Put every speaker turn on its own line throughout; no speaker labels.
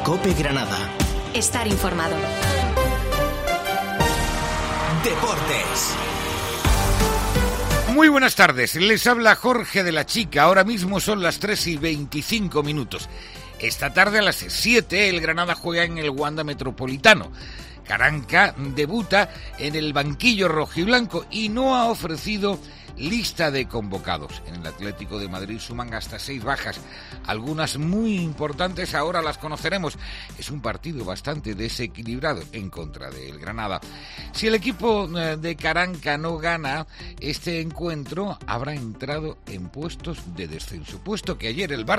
COPE Granada.
Estar informado.
Deportes.
Muy buenas tardes, les habla Jorge de la Chica. Ahora mismo son las 3:25. Esta tarde a las 7 el Granada juega en el Wanda Metropolitano. Caranca debuta en el banquillo rojiblanco y no ha ofrecido lista de convocados. En el Atlético de Madrid suman hasta 6 bajas, algunas muy importantes, ahora las conoceremos. Es un partido bastante desequilibrado en contra del Granada. Si el equipo de Caranca no gana este encuentro, habrá entrado en puestos de descenso, puesto que ayer el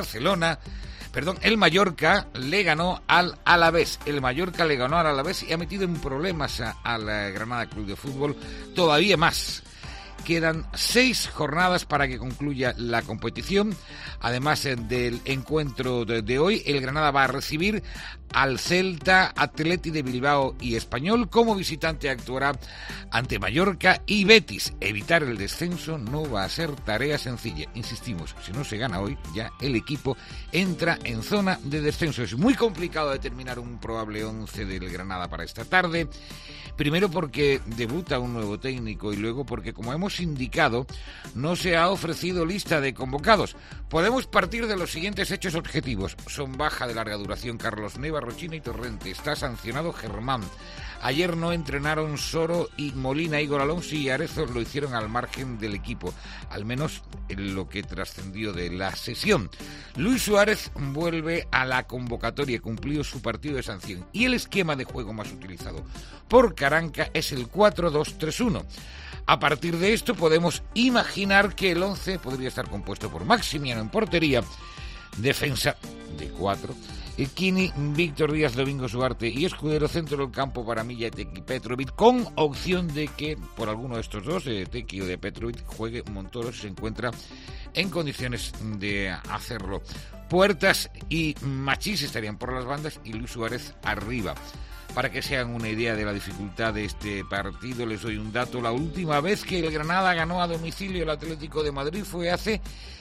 Mallorca le ganó al Alavés. El Mallorca le ganó al Alavés y ha metido en problemas al Granada Club de Fútbol todavía más. Quedan 6 jornadas para que concluya la competición. Además del encuentro de hoy, el Granada va a recibir al Celta, Atleti de Bilbao y Español. Como visitante actuará ante Mallorca y Betis. Evitar el descenso no va a ser tarea sencilla. Insistimos, si no se gana hoy, ya el equipo entra en zona de descenso. Es muy complicado determinar un probable 11 del Granada para esta tarde. Primero porque debuta un nuevo técnico y luego porque, como hemos indicado, no se ha ofrecido lista de convocados. Podemos partir de los siguientes hechos objetivos. Son baja de larga duración Carlos Neva, Rochina y Torrente. Está sancionado Germán. Ayer no entrenaron Soro y Molina. Igor Alonso y Arezzo lo hicieron al margen del equipo, al menos en lo que trascendió de la sesión. Luis Suárez vuelve a la convocatoria, cumplió su partido de sanción. Y el esquema de juego más utilizado por Caranca es el 4-2-3-1. A partir de esto podemos imaginar que el 11 podría estar compuesto por Maximiano en portería, defensa de 4, Kini, Víctor Díaz, Domingo Duarte y Escudero, centro del campo para Milla, Tequi, Petrovic, con opción de que por alguno de estos dos, de Tequi o de Petrovic, juegue Montoro si se encuentra en condiciones de hacerlo. Puertas y Machís estarían por las bandas y Luis Suárez arriba. Para que se hagan una idea de la dificultad de este partido, les doy un dato. La última vez que el Granada ganó a domicilio el Atlético de Madrid fue hace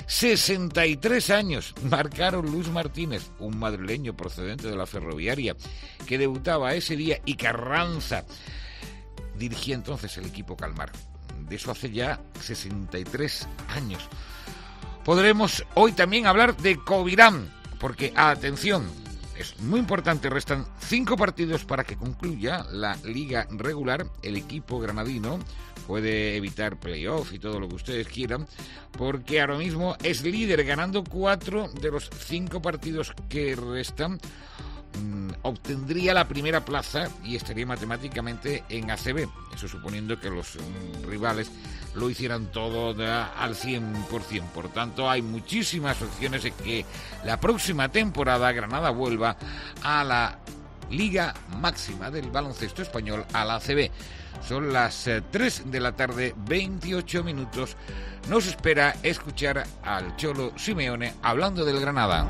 63 años. Marcaron Luis Martínez, un madrileño procedente de la Ferroviaria, que debutaba ese día, y Carranza dirigía entonces el equipo Calmar. De eso hace ya 63 años. Podremos hoy también hablar de Covirán, porque, atención, es muy importante, restan 5 partidos para que concluya la liga regular. El equipo granadino puede evitar playoff y todo lo que ustedes quieran, porque ahora mismo es líder, ganando 4 de los 5 partidos que restan. Obtendría la primera plaza y estaría matemáticamente en ACB, eso suponiendo que los rivales lo hicieran todo al 100%. Por tanto, hay muchísimas opciones de que la próxima temporada Granada vuelva a la liga máxima del baloncesto español, a la ACB. Son las 3 de la tarde, 28 minutos. Nos espera escuchar al Cholo Simeone hablando del Granada.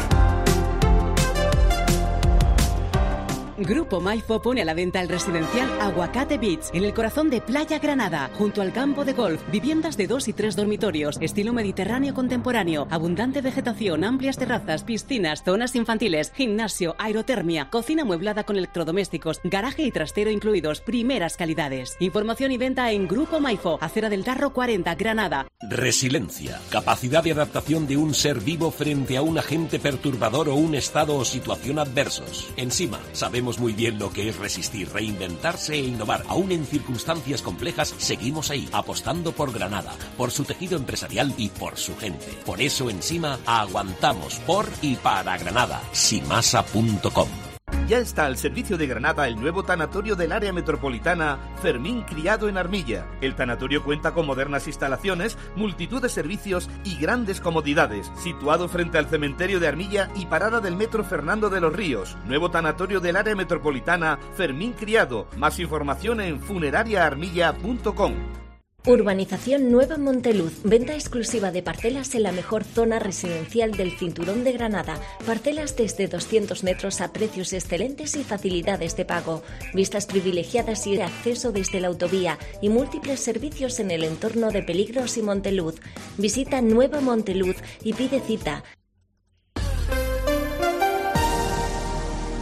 Grupo Maifo pone a la venta el residencial Aguacate Beach, en el corazón de Playa Granada, junto al campo de golf. Viviendas de 2 y 3 dormitorios, estilo mediterráneo contemporáneo, abundante vegetación, amplias terrazas, piscinas, zonas infantiles, gimnasio, aerotermia, cocina amueblada con electrodomésticos, garaje y trastero incluidos, primeras calidades. Información y venta en Grupo Maifo, Acera del Tarro 40, Granada.
Resiliencia, capacidad de adaptación de un ser vivo frente a un agente perturbador o un estado o situación adversos. Encima, sabemos muy bien lo que es resistir, reinventarse e innovar. Aún en circunstancias complejas, seguimos ahí, apostando por Granada, por su tejido empresarial y por su gente. Por eso, Ensima, aguantamos por y para Granada. Simasa.com.
Ya está al servicio de Granada el nuevo tanatorio del área metropolitana Fermín Criado en Armilla. El tanatorio cuenta con modernas instalaciones, multitud de servicios y grandes comodidades. Situado frente al cementerio de Armilla y parada del metro Fernando de los Ríos. Nuevo tanatorio del área metropolitana Fermín Criado. Más información en funerariaarmilla.com.
Urbanización Nueva Monteluz, venta exclusiva de parcelas en la mejor zona residencial del cinturón de Granada. Parcelas desde 200 metros a precios excelentes y facilidades de pago. Vistas privilegiadas y acceso desde la autovía y múltiples servicios en el entorno de Peligros y Monteluz. Visita Nueva Monteluz y pide cita.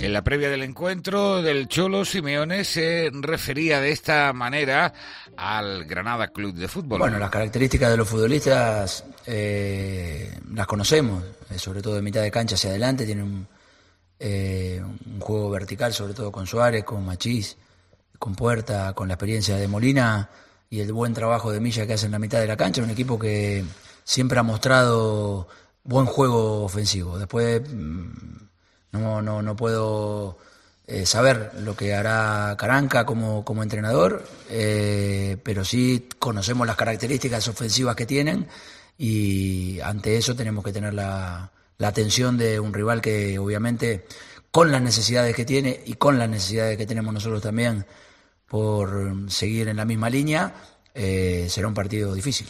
En la previa del encuentro del Cholo, Simeone se refería de esta manera al Granada Club de Fútbol.
Bueno, las características de los futbolistas las conocemos, sobre todo de mitad de cancha hacia adelante, tienen un juego vertical, sobre todo con Suárez, con Machís, con Puerta, con la experiencia de Molina y el buen trabajo de Milla que hace en la mitad de la cancha. Un equipo que siempre ha mostrado buen juego ofensivo. Después no puedo saber lo que hará Caranca como entrenador, pero sí conocemos las características ofensivas que tienen y ante eso tenemos que tener la atención de un rival que obviamente con las necesidades que tiene y con las necesidades que tenemos nosotros también por seguir en la misma línea, será un partido difícil.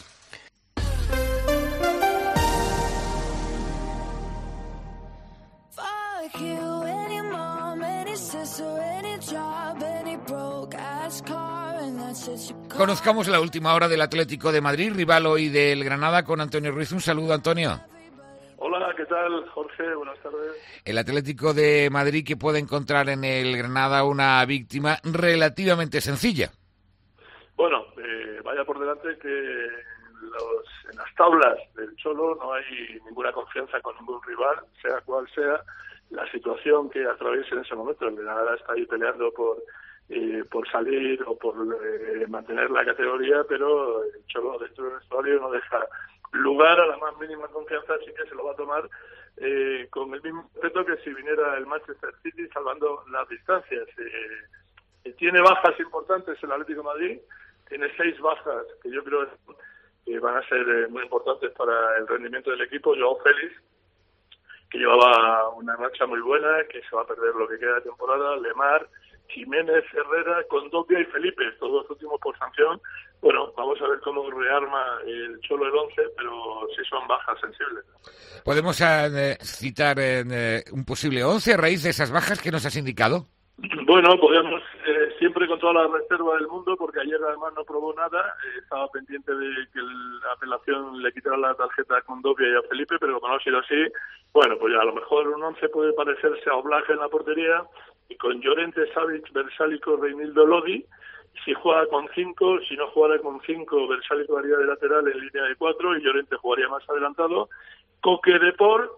Conozcamos la última hora del Atlético de Madrid, rival hoy del Granada, con Antonio Ruiz. Un saludo, Antonio.
Hola, ¿qué tal, Jorge? Buenas tardes.
El Atlético de Madrid que puede encontrar en el Granada una víctima relativamente sencilla.
Bueno, vaya por delante que en las tablas del Cholo no hay ninguna confianza con ningún rival, sea cual sea la situación que atraviese en ese momento. El Granada está ahí peleando por salir o por mantener la categoría, pero el Cholo dentro del vestuario no deja lugar a la más mínima confianza, así que se lo va a tomar con el mismo respeto que si viniera el Manchester City, salvando las distancias. Tiene bajas importantes el Atlético de Madrid, tiene 6 bajas que yo creo que van a ser muy importantes para el rendimiento del equipo. Joao Félix, que llevaba una racha muy buena, que se va a perder lo que queda de temporada, Lemar, Jiménez, Herrera, Condovia y Felipe, estos dos últimos por sanción. Bueno, vamos a ver cómo rearma el Cholo el 11, pero sí son bajas sensibles.
¿Podemos citar un posible 11 a raíz de esas bajas que nos has indicado?
Bueno, podemos siempre con toda la reserva del mundo, porque ayer además no probó nada, estaba pendiente de que la apelación le quitara la tarjeta a Condovia y a Felipe, pero como no ha sido así, bueno, pues ya a lo mejor un 11 puede parecerse a Oblak en la portería, y con Llorente, Savic, Versálico, Reinildo, Lodi. Si juega con 5, si no jugara con 5, Versálico haría de lateral en línea de 4 y Llorente jugaría más adelantado. Coque, Depor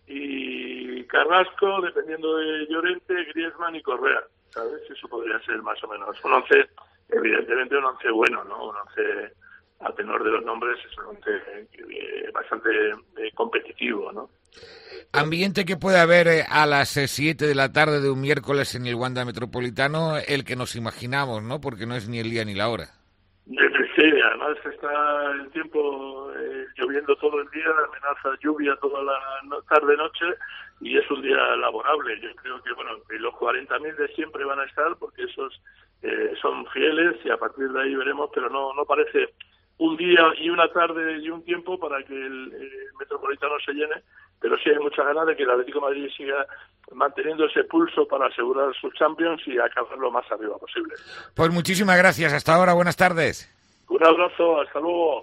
y Carrasco, dependiendo de Llorente, Griezmann y Correa, ¿sabes? Eso podría ser más o menos un 11, evidentemente un 11 bueno, ¿no? Un 11 a tenor de los nombres, es un 11 bastante competitivo, ¿no?
Ambiente que puede haber a las 7 de la tarde de un miércoles en el Wanda Metropolitano, el que nos imaginamos, ¿no? Porque no es ni el día ni la hora.
Sí, además está el tiempo lloviendo todo el día, amenaza lluvia toda la tarde-noche y es un día laborable. Yo creo que, bueno, los 40.000 de siempre van a estar porque esos son fieles y a partir de ahí veremos, pero no parece un día y una tarde y un tiempo para que el Metropolitano se llene, pero sí hay muchas ganas de que el Atlético de Madrid siga manteniendo ese pulso para asegurar sus Champions y acabar lo más arriba posible.
Pues muchísimas gracias, hasta ahora, buenas tardes.
Un abrazo, hasta luego.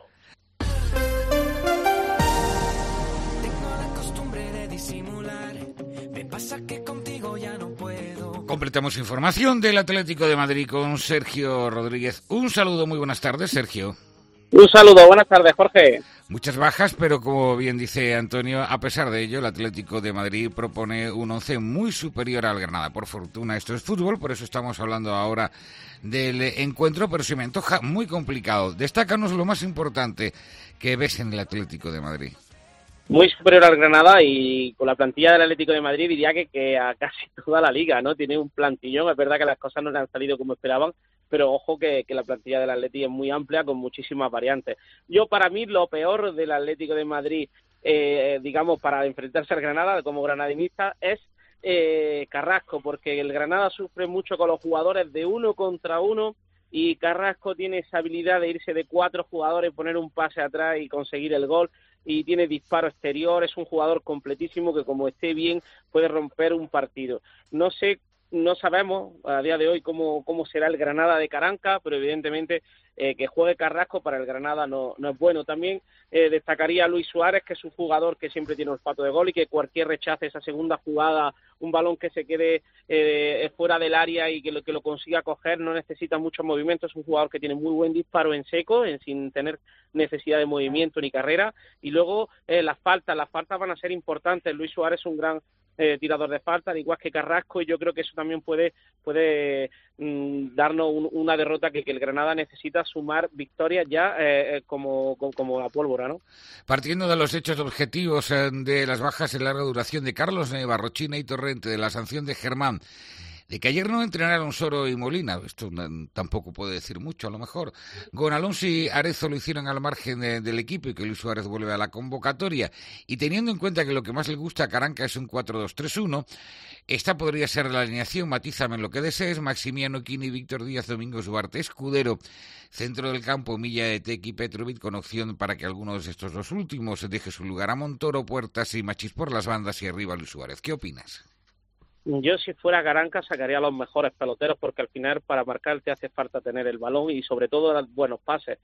Tengo la costumbre de disimular, me pasa que contigo ya no puedo.
Completamos información del Atlético de Madrid con Sergio Rodríguez. Un saludo, muy buenas tardes, Sergio.
Un saludo, buenas tardes, Jorge.
Muchas bajas, pero como bien dice Antonio, a pesar de ello, el Atlético de Madrid propone un 11 muy superior al Granada. Por fortuna, esto es fútbol, por eso estamos hablando ahora del encuentro, pero se me antoja muy complicado. Destácanos lo más importante que ves en el Atlético de Madrid.
Muy superior al Granada y con la plantilla del Atlético de Madrid diría que a casi toda la liga, ¿no? Tiene un plantillón, es verdad que las cosas no le han salido como esperaban, pero ojo que la plantilla del Atlético es muy amplia con muchísimas variantes. Para mí, lo peor del Atlético de Madrid, digamos, para enfrentarse al Granada como granadinista, es Carrasco, porque el Granada sufre mucho con los jugadores de 1 contra 1 y Carrasco tiene esa habilidad de irse de 4 jugadores, poner un pase atrás y conseguir el gol, y tiene disparo exterior, es un jugador completísimo que como esté bien puede romper un partido. No sé no sabemos a día de hoy cómo será el Granada de Caranca, pero evidentemente que juegue Carrasco para el Granada no es bueno. También destacaría a Luis Suárez, que es un jugador que siempre tiene olfato de gol y que cualquier rechace, esa segunda jugada, un balón que se quede fuera del área y que lo consiga coger, no necesita mucho movimiento. Es un jugador que tiene muy buen disparo en seco, sin tener necesidad de movimiento ni carrera. Y luego las faltas van a ser importantes. Luis Suárez es un gran tirador de falta, al igual que Carrasco, y yo creo que eso también puede darnos una derrota que el Granada necesita sumar victorias ya como la pólvora, ¿no?
Partiendo de los hechos objetivos de las bajas de larga duración de Carlos Neva, Rochina y Torrente, de la sanción de Germán, de que ayer no entrenaron Soro y Molina, esto tampoco puede decir mucho a lo mejor. Gonalons y Arezo lo hicieron al margen del equipo y que Luis Suárez vuelve a la convocatoria. Y teniendo en cuenta que lo que más le gusta a Caranca es un 4-2-3-1, esta podría ser la alineación, matízame en lo que desees: Maximiano Quini, Víctor Díaz, Domingos Duarte, Escudero, centro del campo, Milla, Etequi, Petrovic, con opción para que algunos de estos dos últimos deje su lugar a Montoro, Puertas y Machís por las bandas y arriba Luis Suárez. ¿Qué opinas?
Yo, si fuera Caranca, sacaría a los mejores peloteros, porque al final para marcar te hace falta tener el balón y sobre todo dar buenos pases.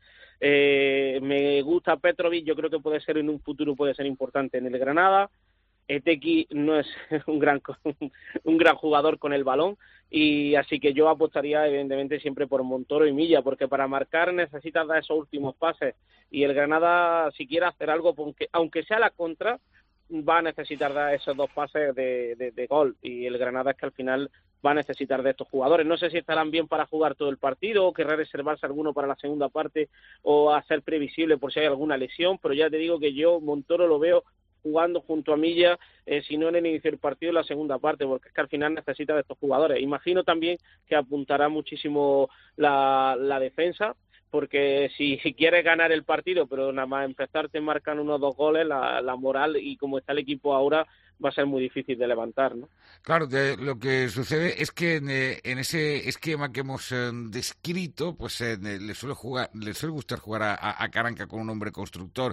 Me gusta Petrovic, yo creo que puede ser en un futuro importante en el Granada. Etequi no es un gran jugador con el balón, y así que yo apostaría evidentemente siempre por Montoro y Milla, porque para marcar necesitas dar esos últimos pases, y el Granada, si quiere hacer algo, aunque sea la contra, va a necesitar dar esos dos pases de gol, y el Granada es que al final va a necesitar de estos jugadores. No sé si estarán bien para jugar todo el partido o querrá reservarse alguno para la segunda parte o hacer previsible por si hay alguna lesión, pero ya te digo que yo Montoro lo veo jugando junto a Milla, si no en el inicio del partido, en la segunda parte, porque es que al final necesita de estos jugadores. Imagino también que apuntará muchísimo la defensa, porque si quieres ganar el partido, pero nada más empezar te marcan unos 2 goles, la moral y como está el equipo ahora va a ser muy difícil de levantar, ¿no?
Claro, lo que sucede es que en ese esquema que hemos descrito, pues le suele gustar jugar a Caranca con un hombre constructor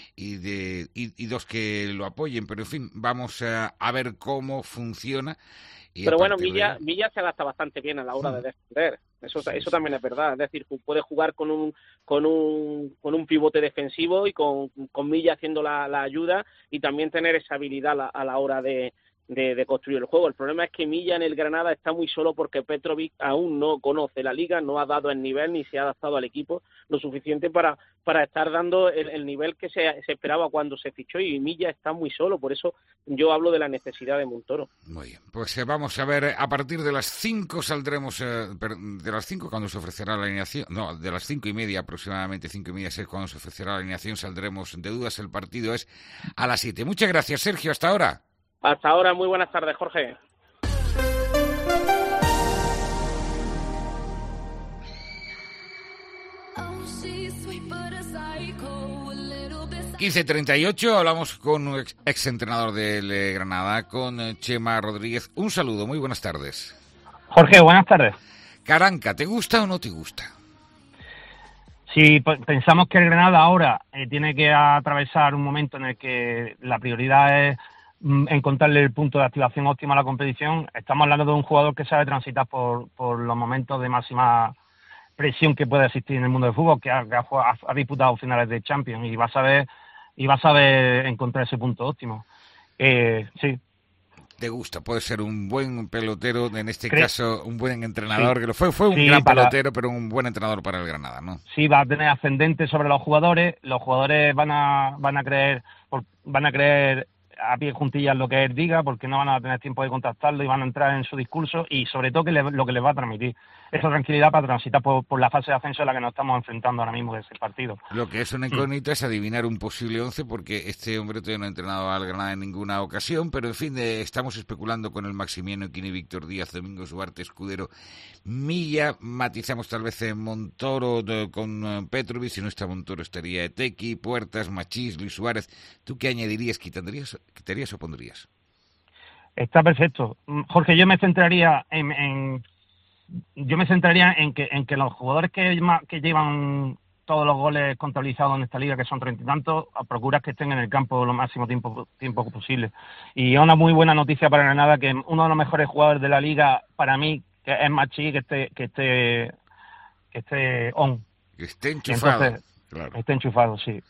y dos que lo apoyen, pero en fin, vamos a ver cómo funciona.
Pero bueno, Milla se adapta bastante bien a la hora de defender. Eso también es verdad. Es decir, puede jugar con un pivote defensivo y con Milla haciendo la ayuda, y también tener esa habilidad a la hora de construir el juego. El problema es que Milla en el Granada está muy solo porque Petrovic aún no conoce la liga, no ha dado el nivel ni se ha adaptado al equipo lo suficiente para estar dando el nivel que se esperaba cuando se fichó, y Milla está muy solo. Por eso yo hablo de la necesidad de Montoro.
Muy bien, pues vamos a ver, a partir de las 5 saldremos, de las 5 cuando se ofrecerá la alineación, no, de las 5:30 aproximadamente, 5:30, 6 cuando se ofrecerá la alineación, saldremos de dudas. El partido es a las 7. Muchas gracias, Sergio, hasta ahora.
Hasta ahora, muy buenas tardes, Jorge.
Oh, 15:38, hablamos con un exentrenador del Granada, con Chema Rodríguez. Un saludo, muy buenas tardes.
Jorge, buenas tardes.
Caranca, ¿te gusta o no te gusta?
Si pensamos que el Granada ahora tiene que atravesar un momento en el que la prioridad es encontrarle el punto de activación óptimo a la competición, estamos hablando de un jugador que sabe transitar por los momentos de máxima presión que puede existir en el mundo del fútbol, que ha disputado finales de Champions y va a saber encontrar ese punto óptimo. Sí.
¿Te gusta? Puede ser un buen pelotero, en este caso un buen entrenador, sí. Que lo fue un gran pelotero, pero un buen entrenador para el Granada, ¿no?
Sí, va a tener ascendente sobre los jugadores van a creer a pie juntillas lo que él diga, porque no van a tener tiempo de contactarlo y van a entrar en su discurso, y sobre todo lo que les va a transmitir esa tranquilidad para transitar por la fase de ascenso a la que nos estamos enfrentando ahora mismo de ese partido.
Lo que es una incógnita es adivinar un posible 11, porque este hombre todavía no ha entrenado al Granada en ninguna ocasión, pero en fin, estamos especulando con el Maximiano Quini, Víctor Díaz, Domingos Duarte, Escudero, Milla, matizamos tal vez en Montoro con Petrovic, si no está Montoro estaría Etequi, Puertas, Machís, Luis Suárez. ¿Tú qué añadirías, quitarías o pondrías?
Está perfecto. Jorge, yo me centraría en que los jugadores que llevan todos los goles contabilizados en esta liga, que son 30 y tantos, procuras que estén en el campo lo máximo tiempo posible. Y es una muy buena noticia para Granada que uno de los mejores jugadores de la liga, para mí, que es Machi, que esté on.
Que esté enchufado.
Entonces, claro. Esté enchufado, sí.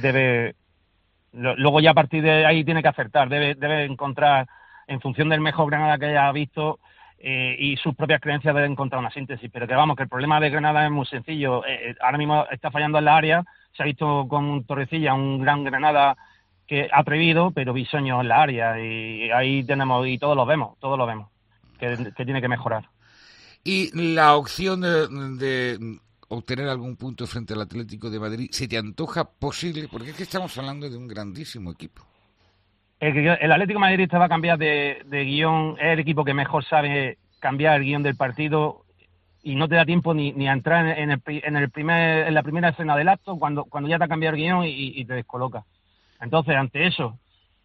Luego ya a partir de ahí tiene que acertar, debe encontrar, en función del mejor Granada que haya visto, y sus propias creencias, debe encontrar una síntesis. Pero que vamos, que el problema de Granada es muy sencillo. Ahora mismo está fallando en la área, se ha visto con Torrecilla un gran Granada que atrevido, pero bisoño en la área, y ahí tenemos, y todos lo vemos, que tiene que mejorar.
Y la opción de obtener algún punto frente al Atlético de Madrid, ¿se te antoja posible? Porque es que estamos hablando de un grandísimo equipo.
El Atlético de Madrid te va a cambiar de guión, es el equipo que mejor sabe cambiar el guión del partido, y no te da tiempo ni a entrar en la primera escena del acto, cuando ya te ha cambiado el guión y te descoloca. Entonces, ante eso,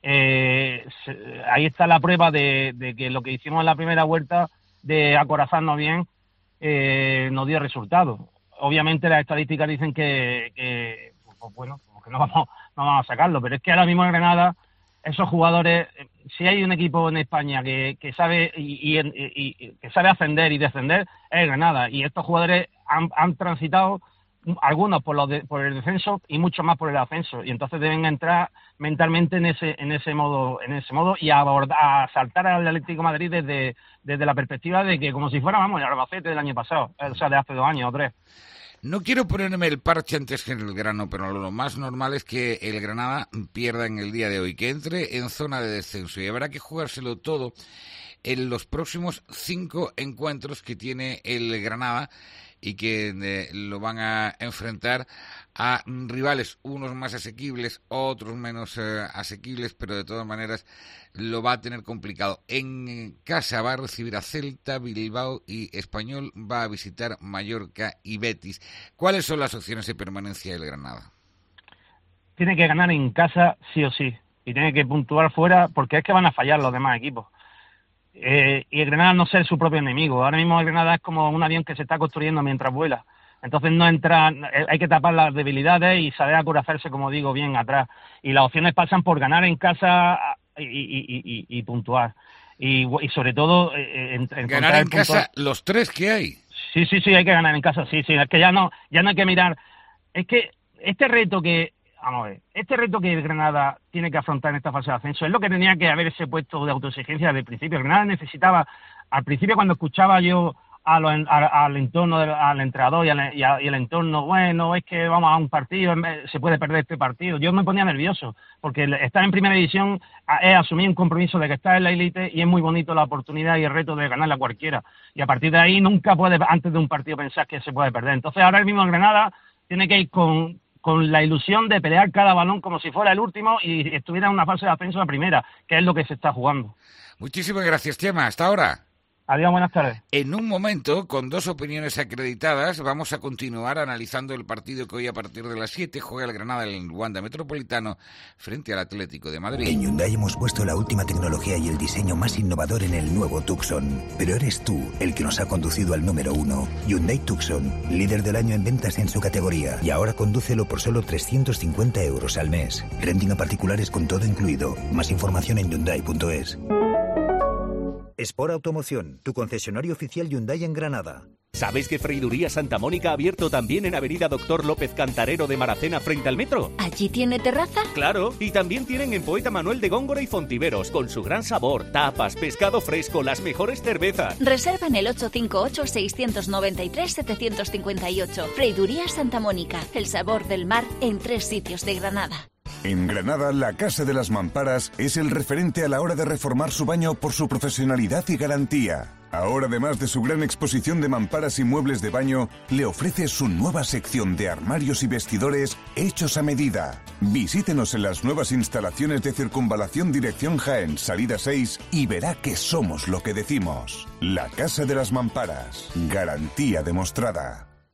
ahí está la prueba de que lo que hicimos en la primera vuelta, de acorazarnos bien, nos dio resultado. Obviamente las estadísticas dicen que bueno, como que no vamos a sacarlo, pero es que ahora mismo en Granada, esos jugadores, si hay un equipo en España que sabe y que sabe ascender y descender, es Granada, y estos jugadores han transitado, algunos por el descenso y muchos más por el ascenso, y entonces deben entrar mentalmente en ese modo y a saltar al Atlético de Madrid desde la perspectiva de que, como si fuera, vamos, el Albacete del año pasado, o sea, de hace 2 años o 3.
No quiero ponerme el parche antes que en el grano, pero lo más normal es que el Granada pierda en el día de hoy, que entre en zona de descenso, y habrá que jugárselo todo en los próximos 5 encuentros que tiene el Granada, y que lo van a enfrentar a rivales, unos más asequibles, otros menos asequibles, pero de todas maneras lo va a tener complicado. En casa va a recibir a Celta, Bilbao, y Español va a visitar Mallorca y Betis. ¿Cuáles son las opciones de permanencia del Granada?
Tiene que ganar en casa sí o sí, y tiene que puntuar fuera, porque es que van a fallar los demás equipos. Y el Granada no ser su propio enemigo. Ahora mismo el Granada es como un avión que se está construyendo mientras vuela. Entonces hay que tapar las debilidades y saber acorazarse, como digo, bien atrás. Y las opciones pasan por ganar en casa y puntuar. Y sobre todo
ganar en casa los 3 que hay.
Sí, hay que ganar en casa, sí. Es que ya no hay que mirar. Es que este reto que el Granada tiene que afrontar en esta fase de ascenso es lo que tenía que haberse puesto de autoexigencia desde el principio. El Granada necesitaba, al principio, cuando escuchaba yo al entorno, al entrenador y el entorno, bueno, es que vamos a un partido, se puede perder este partido, yo me ponía nervioso, porque estar en primera división es asumir un compromiso de que estás en la élite, y es muy bonito la oportunidad y el reto de ganarla cualquiera, y a partir de ahí nunca puedes, antes de un partido, pensar que se puede perder. Entonces ahora mismo el Granada tiene que ir con la ilusión de pelear cada balón como si fuera el último y estuviera en una fase de ascenso a primera, que es lo que se está jugando.
Muchísimas gracias, Chema. Hasta ahora.
Adiós, buenas tardes.
En un momento, con 2 opiniones acreditadas, vamos a continuar analizando el partido que hoy a partir de las 7 juega el Granada en el Wanda Metropolitano frente al Atlético de Madrid.
En Hyundai hemos puesto la última tecnología y el diseño más innovador en el nuevo Tucson. Pero eres tú el que nos ha conducido al número 1. Hyundai Tucson, líder del año en ventas en su categoría. Y ahora condúcelo por solo 350 euros al mes. Renting a particulares con todo incluido. Más información en Hyundai.es. Sport Automoción, tu concesionario oficial Hyundai en Granada.
¿Sabes que Freiduría Santa Mónica ha abierto también en Avenida Doctor López Cantarero de Maracena frente al metro?
¿Allí tiene terraza?
Claro, y también tienen en Poeta Manuel de Góngora y Fontiveros, con su gran sabor, tapas, pescado fresco, las mejores cervezas.
Reserva en el 858-693-758. Freiduría Santa Mónica, el sabor del mar en 3 sitios de Granada.
En Granada, la Casa de las Mamparas es el referente a la hora de reformar su baño por su profesionalidad y garantía. Ahora, además de su gran exposición de mamparas y muebles de baño, le ofrece su nueva sección de armarios y vestidores hechos a medida. Visítenos en las nuevas instalaciones de Circunvalación Dirección Jaén, salida 6, y verá que somos lo que decimos. La Casa de las Mamparas. Garantía demostrada.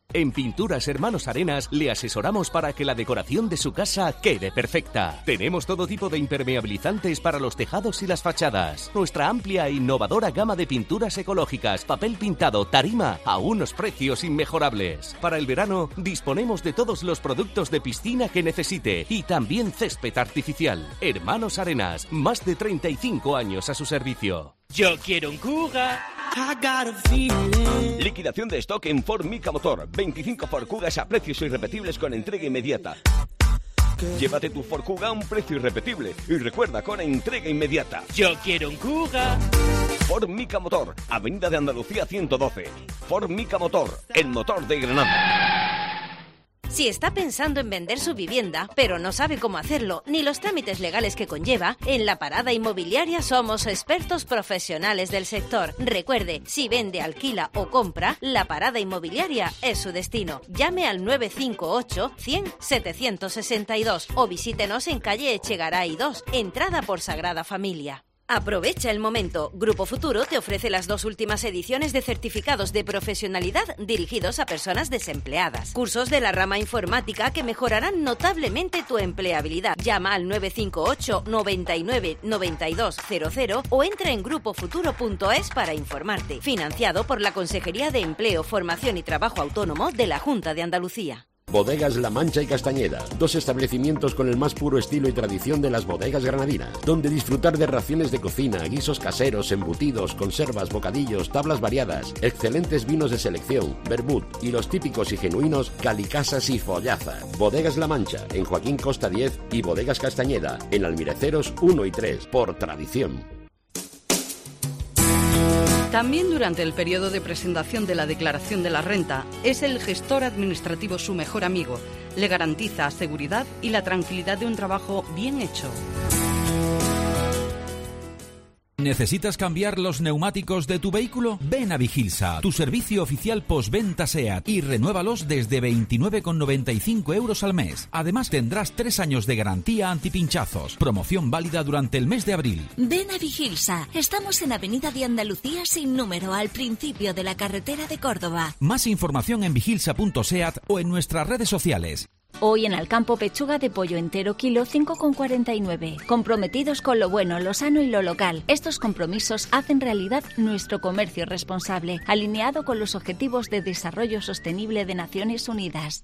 En Pinturas Hermanos Arenas le asesoramos para que la decoración de su casa quede perfecta. Tenemos todo tipo de impermeabilizantes para los tejados y las fachadas. Nuestra amplia e innovadora gama de pinturas ecológicas, papel pintado, tarima, a unos precios inmejorables. Para el verano disponemos de todos los productos de piscina que necesite y también césped artificial. Hermanos Arenas, más de 35 años a su servicio.
Yo quiero un Kuga.
Liquidación de stock en Ford Mica Motor. 25 Ford Kugas a precios irrepetibles con entrega inmediata. Llévate tu Ford Kuga a un precio irrepetible. Y recuerda, con entrega inmediata.
Yo quiero un Kuga.
Ford Mica Motor, Avenida de Andalucía 112. Ford Mica Motor, el motor de Granada.
Si está pensando en vender su vivienda, pero no sabe cómo hacerlo, ni los trámites legales que conlleva, en La Parada Inmobiliaria somos expertos profesionales del sector. Recuerde, si vende, alquila o compra, La Parada Inmobiliaria es su destino. Llame al 958 100 762 o visítenos en calle Echegaray 2, entrada por Sagrada Familia. Aprovecha el momento. Grupo Futuro te ofrece las 2 últimas ediciones de certificados de profesionalidad dirigidos a personas desempleadas. Cursos de la rama informática que mejorarán notablemente tu empleabilidad. Llama al 958 99 9200 o entra en grupofuturo.es para informarte. Financiado por la Consejería de Empleo, Formación y Trabajo Autónomo de la Junta de Andalucía.
Bodegas La Mancha y Castañeda, 2 establecimientos con el más puro estilo y tradición de las bodegas granadinas, donde disfrutar de raciones de cocina, guisos caseros, embutidos, conservas, bocadillos, tablas variadas, excelentes vinos de selección, vermut y los típicos y genuinos calicasas y follaza. Bodegas La Mancha, en Joaquín Costa 10 y Bodegas Castañeda, en Almireceros 1 y 3, por tradición.
También durante el periodo de presentación de la declaración de la renta, es el gestor administrativo su mejor amigo. Le garantiza seguridad y la tranquilidad de un trabajo bien hecho.
¿Necesitas cambiar los neumáticos de tu vehículo? Ven a Vigilsa, tu servicio oficial postventa SEAT, y renuévalos desde 29,95 € al mes. Además tendrás 3 años de garantía antipinchazos. Promoción válida durante el mes de abril.
Ven a Vigilsa. Estamos en Avenida de Andalucía sin número, al principio de la carretera de Córdoba.
Más información en vigilsa.seat o en nuestras redes sociales.
Hoy en Alcampo, pechuga de pollo entero kilo 5,49. Comprometidos con lo bueno, lo sano y lo local. Estos compromisos hacen realidad nuestro comercio responsable, alineado con los Objetivos de Desarrollo Sostenible de Naciones Unidas.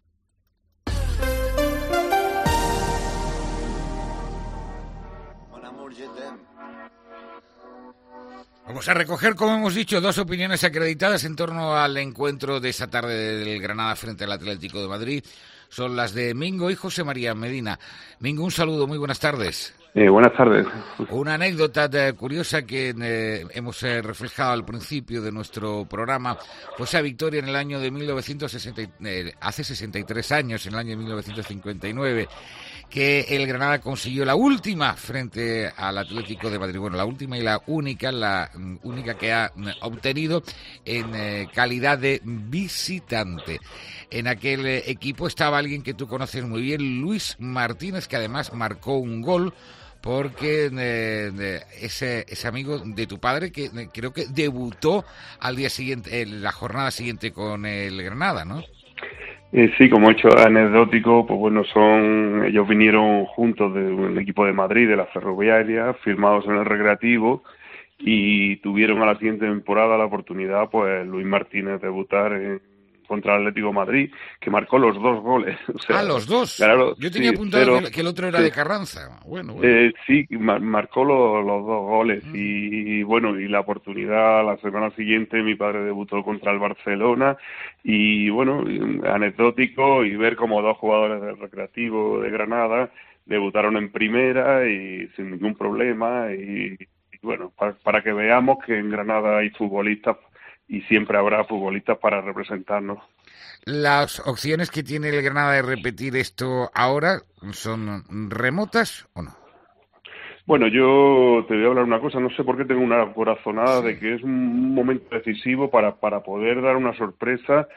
Vamos a recoger, como hemos dicho, 2 opiniones acreditadas en torno al encuentro de esta tarde del Granada frente al Atlético de Madrid. Son las de Mingo y José María Medina. Mingo, un saludo, muy buenas tardes.
Buenas tardes.
Una anécdota curiosa que hemos reflejado al principio de nuestro programa fue esa victoria en el año de 1960, hace 63 años, en el año de 1959, que el Granada consiguió la última frente al Atlético de Madrid. Bueno, la última y la única que ha obtenido en calidad de visitante. En aquel equipo estaba alguien que tú conoces muy bien, Luis Martínez, que además marcó un gol, porque es amigo de tu padre, que creo que debutó al día siguiente, en la jornada siguiente con el Granada, ¿no?
Sí, como hecho anecdótico, pues bueno, ellos vinieron juntos del equipo de Madrid, de la Ferroviaria, firmados en el Recreativo, y tuvieron a la siguiente temporada la oportunidad, pues Luis Martínez, debutar contra el Atlético de Madrid, que marcó los 2 goles. O sea,
los 2.
Claro,
yo tenía apuntado que el otro era de Carranza. Bueno.
Sí, marcó los 2 goles y bueno, y la oportunidad la semana siguiente mi padre debutó contra el Barcelona y bueno, anecdótico, y ver como 2 jugadores del Recreativo de Granada debutaron en primera y sin ningún problema y bueno, para que veamos que en Granada hay futbolistas y siempre habrá futbolistas para representarnos.
¿Las opciones que tiene el Granada de repetir esto ahora son remotas o no?
Bueno, yo te voy a hablar una cosa, no sé por qué tengo una corazonada de que es un momento decisivo para poder dar una sorpresa,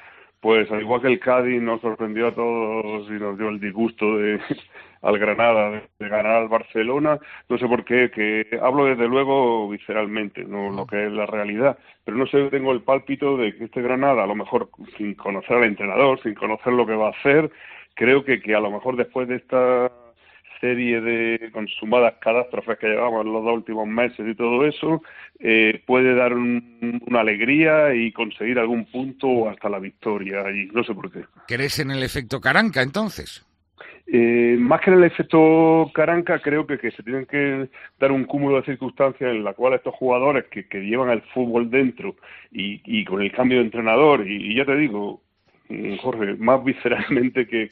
pues al igual que el Cádiz nos sorprendió a todos y nos dio el disgusto al Granada de ganar al Barcelona, no sé por qué, que hablo desde luego visceralmente, no lo que es la realidad, pero no sé, tengo el pálpito de que este Granada, a lo mejor sin conocer al entrenador, sin conocer lo que va a hacer, creo que a lo mejor después de esta serie de consumadas catástrofes que llevamos en los 2 últimos meses y todo eso, puede dar una alegría y conseguir algún punto o hasta la victoria, y no sé por qué.
¿Crees en el efecto Caranca, entonces?
Más que en el efecto Caranca, creo que se tienen que dar un cúmulo de circunstancias en la cual estos jugadores que llevan el fútbol dentro y con el cambio de entrenador, y ya te digo, Jorge, más visceralmente que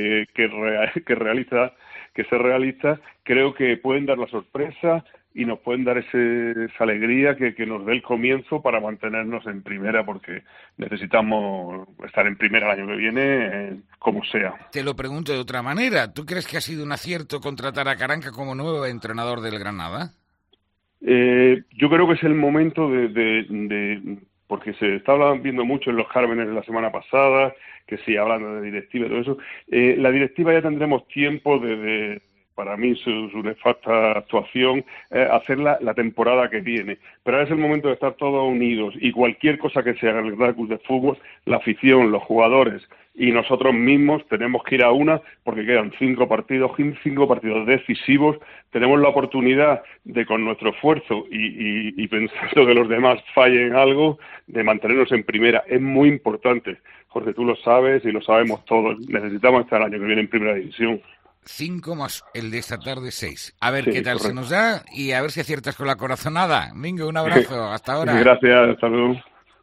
ser realista, creo que pueden dar la sorpresa y nos pueden dar esa alegría que nos dé el comienzo para mantenernos en primera, porque necesitamos estar en primera el año que viene, como sea.
Te lo pregunto de otra manera. ¿Tú crees que ha sido un acierto contratar a Caranca como nuevo entrenador del Granada?
Yo creo que es el momento porque se está viendo mucho en los Cármenes de la semana pasada, que sí, hablando de directiva y todo eso. La directiva ya tendremos tiempo para mí su nefasta actuación, hacerla la temporada que viene. Pero ahora es el momento de estar todos unidos y cualquier cosa que se haga en el Real Club de Fútbol, la afición, los jugadores y nosotros mismos tenemos que ir a una, porque quedan 5 partidos decisivos. Tenemos la oportunidad de, con nuestro esfuerzo y pensando que los demás fallen algo, de mantenernos en primera. Es muy importante. Jorge, tú lo sabes y lo sabemos todos. Necesitamos estar el año que viene en primera división.
5 más el de esta tarde 6. A ver qué tal
correcto.
se nos da y a ver si aciertas con la corazonada. Mingo, un abrazo. Hasta ahora.
Gracias, hasta luego.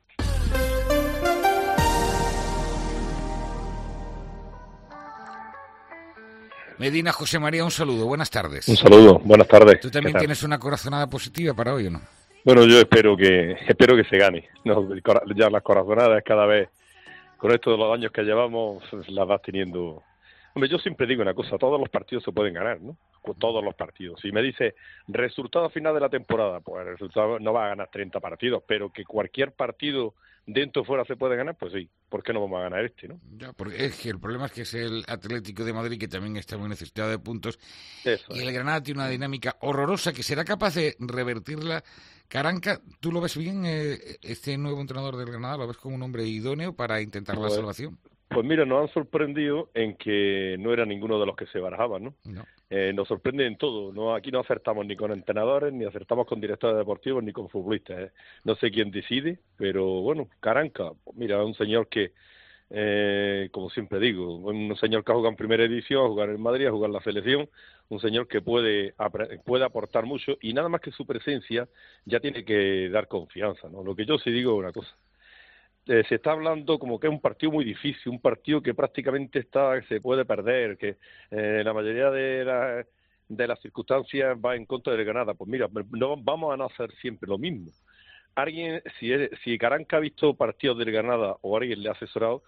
Medina José María, un saludo. Buenas tardes.
Un saludo. Buenas tardes.
¿Tú también tienes una corazonada positiva para hoy o no?
Bueno, yo espero que se gane. No, ya las corazonadas cada vez, con esto de los años que llevamos, las vas teniendo. Hombre, yo siempre digo una cosa, todos los partidos se pueden ganar, ¿no? Todos los partidos. Si me dice resultado final de la temporada, pues el resultado no va a ganar 30 partidos, pero que cualquier partido dentro o fuera se puede ganar, pues sí. ¿Por qué no vamos a ganar este, no?
Ya, porque es que el problema es que es el Atlético de Madrid, que también está muy necesitado de puntos,
Eso
y el Granada tiene una dinámica horrorosa que será capaz de revertirla. Caranca, ¿tú lo ves bien, este nuevo entrenador del Granada? ¿Lo ves como un hombre idóneo para intentar la salvación?
Pues mira, nos han sorprendido en que no era ninguno de los que se barajaban, ¿no? Nos sorprende en todo. No, aquí no acertamos ni con entrenadores, ni acertamos con directores deportivos, ni con futbolistas. No sé quién decide, pero bueno, Caranca, mira, un señor que, como siempre digo, un señor que ha jugado en primera división, a jugar en Madrid, a jugar en la selección, un señor que puede aportar mucho y nada más que su presencia ya tiene que dar confianza, ¿no? Lo que yo sí digo es una cosa. Se está hablando como que es un partido muy difícil, un partido que prácticamente se puede perder, que la mayoría de las circunstancias va en contra del Granada. Pues mira, no vamos a no hacer siempre lo mismo. Alguien, si Caranca ha visto partidos del Granada o alguien le ha asesorado,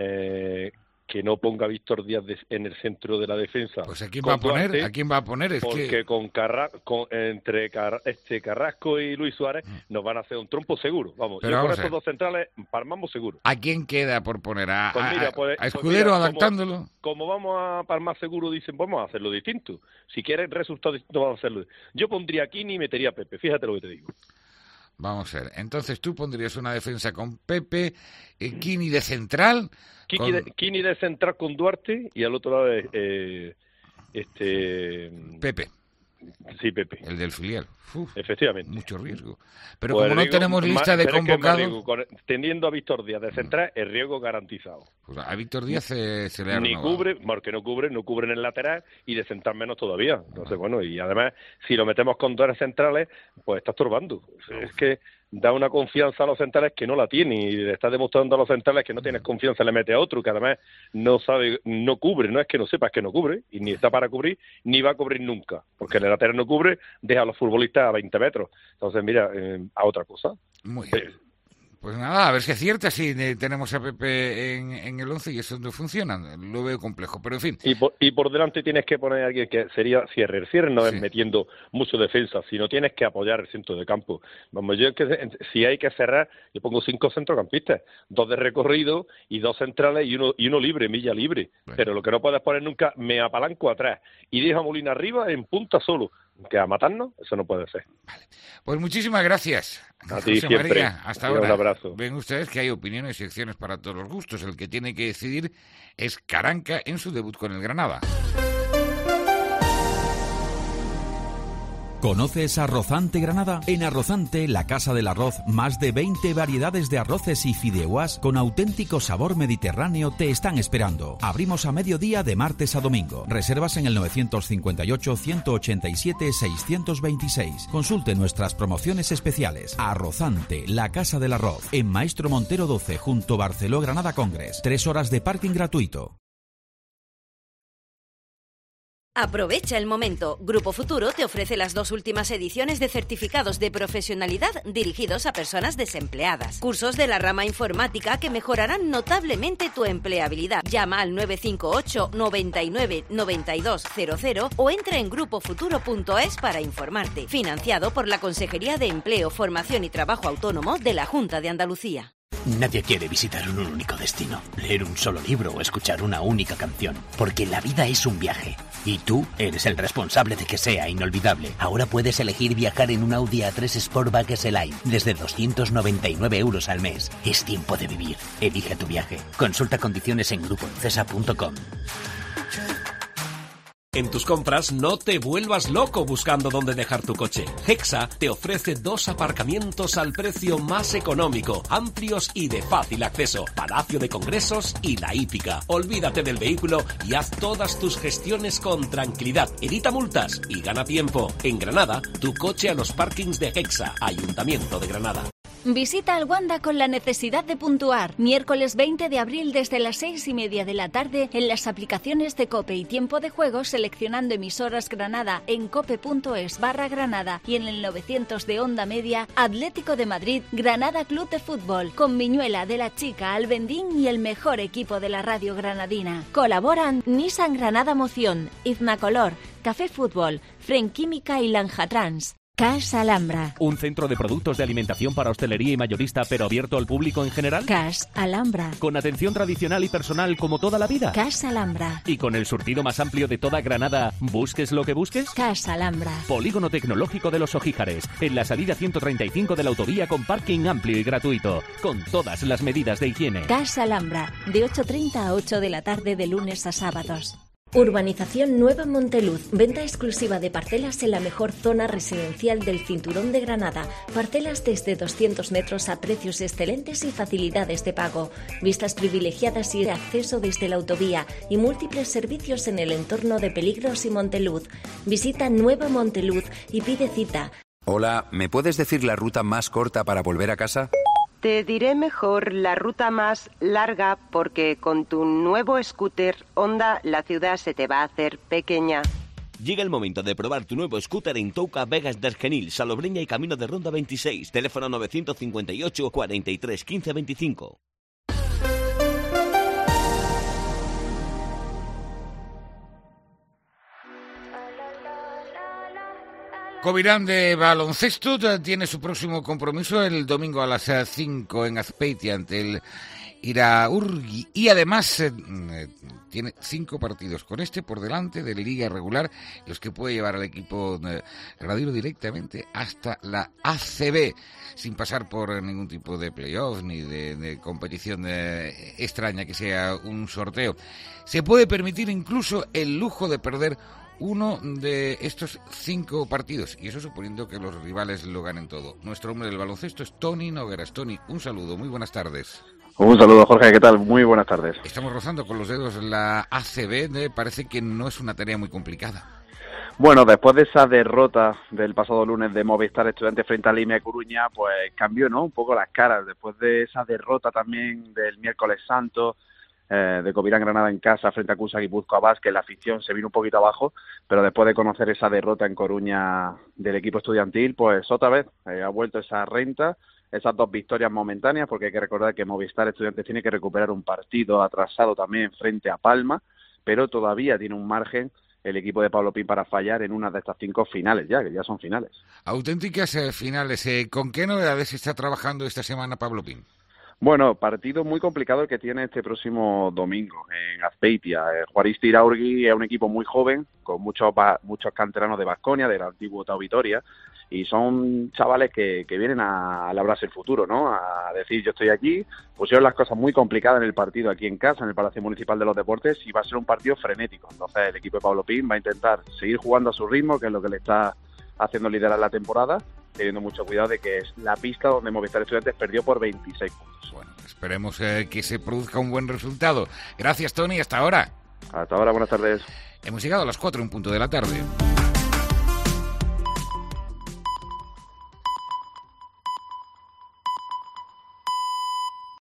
que no ponga a Víctor Díaz en el centro de la defensa.
Pues ¿a quién va a poner?
Duarte,
¿A quién va a poner? Es
porque
que
entre Carrasco y Luis Suárez nos van a hacer un trompo seguro. Vamos,
Pero
yo con
vamos a
estos
ver.
dos centrales palmamos seguro.
¿A quién queda por poner? ¿A Escudero
pues mira,
adaptándolo?
Como vamos a palmar seguro, dicen, vamos a hacerlo distinto. Si quieren resultados distintos, vamos a hacerlo. Yo pondría a Kini y metería a Pepe, fíjate lo que te digo.
Vamos a ver. Entonces tú pondrías una defensa con Pepe, Kini de central.
Kini de central con Duarte y al otro lado
Pepe.
Sí, Pepe.
El del filial.
Efectivamente.
Mucho riesgo. Pero
Pues
como no tenemos lista de convocados...
Teniendo a Víctor Díaz de central, el riesgo garantizado.
Pues a Víctor Díaz se le ha
Ni
renovado.
cubre, porque no cubre en el lateral y de central menos todavía. Entonces, bueno, y además, si lo metemos con dos centrales, pues está estorbando. Es que da una confianza a los centrales que no la tiene y le está demostrando a los centrales que no tienes confianza, le mete a otro que además no cubre, no es que no sepa, es que no cubre y ni está para cubrir, ni va a cubrir nunca, porque el lateral no cubre, deja a los futbolistas a 20 metros. Entonces, mira, a otra cosa.
Muy bien. Pues nada, a ver si acierta, si tenemos a Pepe en el 11 y eso no funciona, lo veo complejo, pero en fin.
Y por delante tienes que poner a alguien que sería Cierre. El Cierre no es metiendo mucho defensa, sino tienes que apoyar el centro de campo. Vamos, yo es que si hay que cerrar, yo pongo 5 centrocampistas, 2 de recorrido y 2 centrales y uno libre, Milla libre. Bueno. Pero lo que no puedes poner nunca, me apalanco atrás y dejo a Molina arriba en punta solo. Que a matarnos, eso no puede ser.
Vale. Pues muchísimas gracias.
A ti siempre.
María, hasta ahora.
Un abrazo.
Ven ustedes que hay opiniones y secciones para todos los gustos. El que tiene que decidir es Caranca en su debut con el Granada.
¿Conoces Arrozante Granada? En Arrozante, la Casa del Arroz, más de 20 variedades de arroces y fideuás con auténtico sabor mediterráneo te están esperando. Abrimos a mediodía de martes a domingo. Reservas en el 958-187-626. Consulte nuestras promociones especiales. Arrozante, la Casa del Arroz, en Maestro Montero 12, junto Barceló Granada Congress. 3 horas de parking gratuito.
Aprovecha el momento. Grupo Futuro te ofrece las 2 últimas ediciones de certificados de profesionalidad dirigidos a personas desempleadas. Cursos de la rama informática que mejorarán notablemente tu empleabilidad. Llama al 958 99 92 00 o entra en grupofuturo.es para informarte. Financiado por la Consejería de Empleo, Formación y Trabajo Autónomo de la Junta de Andalucía.
Nadie quiere visitar un único destino, leer un solo libro o escuchar una única canción, porque la vida es un viaje. Y tú eres el responsable de que sea inolvidable. Ahora puedes elegir viajar en un Audi A3 Sportback S-Line desde 299 € al mes. Es tiempo de vivir. Elige tu viaje. Consulta condiciones en grupoencesa.com.
En tus compras no te vuelvas loco buscando dónde dejar tu coche. Hexa te ofrece 2 aparcamientos al precio más económico, amplios y de fácil acceso. Palacio de Congresos y La Hípica. Olvídate del vehículo y haz todas tus gestiones con tranquilidad. Evita multas y gana tiempo. En Granada, tu coche a los parkings de Hexa, Ayuntamiento de Granada.
Visita al Wanda con la necesidad de puntuar. Miércoles 20 de abril desde las 6:30 de la tarde en las aplicaciones de COPE y Tiempo de Juego seleccionando emisoras Granada en cope.es/Granada y en el 900 de Onda Media Atlético de Madrid Granada Club de Fútbol con Miñuela de la Chica Albendín y el mejor equipo de la radio granadina. Colaboran Nissan Granada Moción, Iznacolor, Café Fútbol, Fren Química y Lanjatrans. Cas Alhambra.
¿Un centro de productos de alimentación para hostelería y mayorista pero abierto al público en general?
Cas Alhambra.
¿Con atención tradicional y personal como toda la vida?
Cas Alhambra.
¿Y con el surtido más amplio de toda Granada, busques lo que busques?
Cas Alhambra.
Polígono Tecnológico de los Ojíjares, en la salida 135 de la autovía con parking amplio y gratuito, con todas las medidas de higiene.
Cas Alhambra, de 8:30 a 8 de la tarde de lunes a sábados. Urbanización Nueva Monteluz. Venta exclusiva de parcelas en la mejor zona residencial del Cinturón de Granada. Parcelas desde 200 metros a precios excelentes y facilidades de pago. Vistas privilegiadas y acceso desde la autovía y múltiples servicios en el entorno de Peligros y Monteluz. Visita Nueva Monteluz y pide cita.
Hola, ¿me puedes decir la ruta más corta para volver a casa?
Te diré mejor la ruta más larga porque con tu nuevo scooter Honda la ciudad se te va a hacer pequeña.
Llega el momento de probar tu nuevo scooter en Touca, Vegas del Genil, Salobreña y Camino de Ronda 26. Teléfono 958 43 15 25.
Covirán de baloncesto tiene su próximo compromiso el domingo a las 5 en Azpeitia ante el Iraurgi y además tiene 5 partidos con este por delante de liga regular, los que puede llevar al equipo granadino directamente hasta la ACB sin pasar por ningún tipo de playoff ni de competición extraña que sea un sorteo. Se puede permitir incluso el lujo de perder uno de estos 5 partidos, y eso suponiendo que los rivales lo ganen todo. Nuestro hombre del baloncesto es Tony Nogueras. Tony, un saludo, muy buenas tardes.
Un saludo, Jorge, ¿qué tal? Muy buenas tardes.
Estamos rozando con los dedos la ACB, parece que no es una tarea muy complicada.
Bueno, después de esa derrota del pasado lunes de Movistar Estudiantes frente a Limia Coruña, pues cambió, ¿no?, un poco las caras. Después de esa derrota también del miércoles santo, de Covirán Granada en casa frente a Cusa Guipúzcoa Basket, la afición se vino un poquito abajo, pero después de conocer esa derrota en Coruña del equipo estudiantil, pues otra vez ha vuelto esa renta, esas 2 victorias momentáneas, porque hay que recordar que Movistar Estudiantes tiene que recuperar un partido atrasado también frente a Palma, pero todavía tiene un margen el equipo de Pablo Pin para fallar en una de estas 5 finales que ya son finales.
Auténticas finales. ¿Con qué novedades está trabajando esta semana Pablo Pin?
Bueno, partido muy complicado el que tiene este próximo domingo en Azpeitia. Juaristi Iraurgi es un equipo muy joven, con muchos canteranos de Baskonia, del antiguo Tau Vitoria, y son chavales que vienen a labrarse el futuro, ¿no? A decir, yo estoy aquí. Pusieron las cosas muy complicadas en el partido aquí en casa, en el Palacio Municipal de los Deportes, y va a ser un partido frenético. Entonces el equipo de Pablo Pin va a intentar seguir jugando a su ritmo, que es lo que le está haciendo liderar la temporada, teniendo mucho cuidado de que es la pista donde Movistar Estudiantes perdió por 26 puntos.
Bueno, esperemos que se produzca un buen resultado. Gracias, Tony, hasta ahora.
Hasta ahora, buenas tardes.
Hemos llegado a las 4 en punto de la tarde.